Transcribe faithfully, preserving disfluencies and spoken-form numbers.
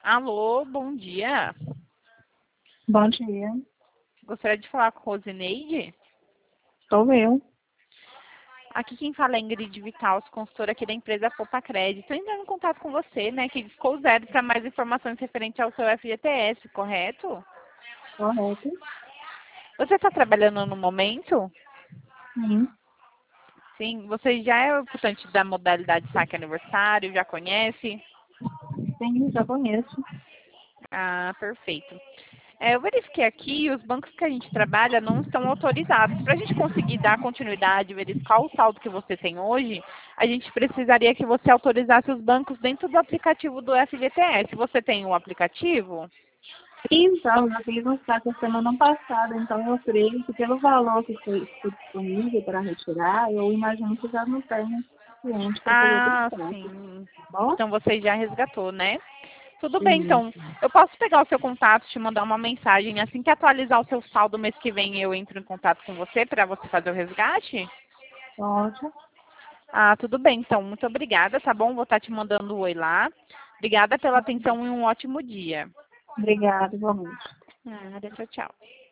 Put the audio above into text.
Alô, bom dia. Bom dia, Gostaria de falar com Rosineide. sou eu. Aqui quem fala é Ingrid Vital, consultora aqui da empresa Poupa Crédito. Estou entrando em contato com você, né, que ficou zero para mais informações referente ao seu F G T S, correto? Correto? Você está trabalhando no momento? Sim, Sim. Você já é ocupante da modalidade saque aniversário, já conhece? sim, já conheço. Ah, perfeito. É, eu verifiquei aqui e os bancos que a gente trabalha não estão autorizados. Para a gente conseguir dar continuidade e verificar o saldo que você tem hoje, a gente precisaria que você autorizasse os bancos dentro do aplicativo do F G T S. Você tem o aplicativo? Então, eu fiz um saque a semana passada, então eu creio que pelo valor que foi, foi disponível para retirar, eu imagino que já não tenho suficiente para fazer outro Ah, saque, sim. tá bom? Então você já resgatou, né? Tudo bem, então. Isso. Eu posso pegar o seu contato, te mandar uma mensagem. Assim que atualizar o seu saldo mês que vem, eu entro em contato com você para você fazer o resgate? Ótimo. Ah, tudo bem, então. Muito obrigada, tá bom? Vou estar te mandando um oi lá. Obrigada pela atenção e um ótimo dia. Obrigada, igualmente. Nada, tchau, tchau.